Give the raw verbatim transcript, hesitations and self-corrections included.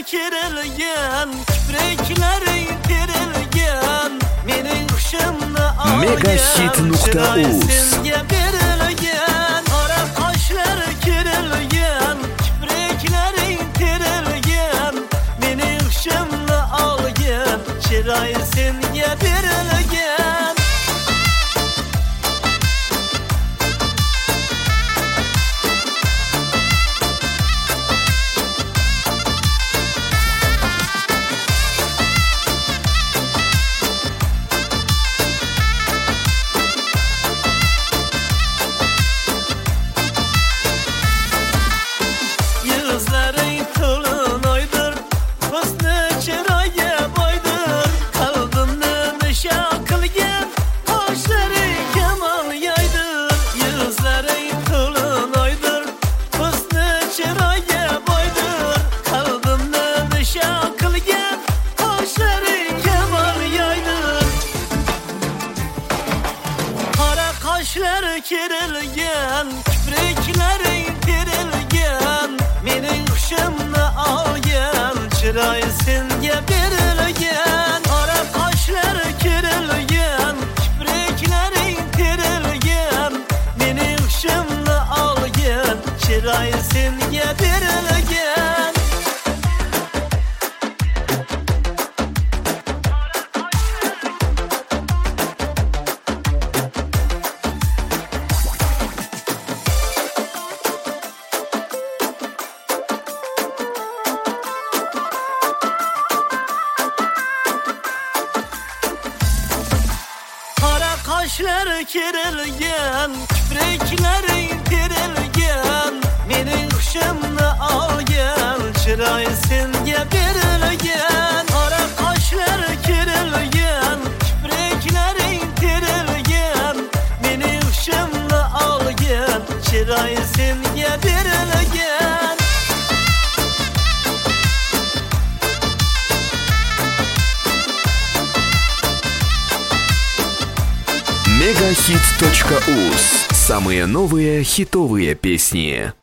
kerilgan, kipriklari terilgan, mening hushimni olgan. Megahit nuqta uz senga berilgan, qora qoshlari kerilgan, kipriklari terilgan, mening hushimni olgan, chiroy senga berilgan. Qoshlari kerilgan, kipriklari terilgan, mening hushimni olgan, chiroy senga berilgan. Qora qoshlari kerilgan, kipriklari terilgan, mening hushimni olgan, chiroy senga berilgan. Qoshlari kerilgan, kipriklari terilgan, mening hushimni olgan, chiroy senga berilgan. Qora qoshlari kerilgan, kipriklari terilgan, mening hushimni olgan, chiroy senga berilgan. Megahit точка uz. Самые новые хитовые песни.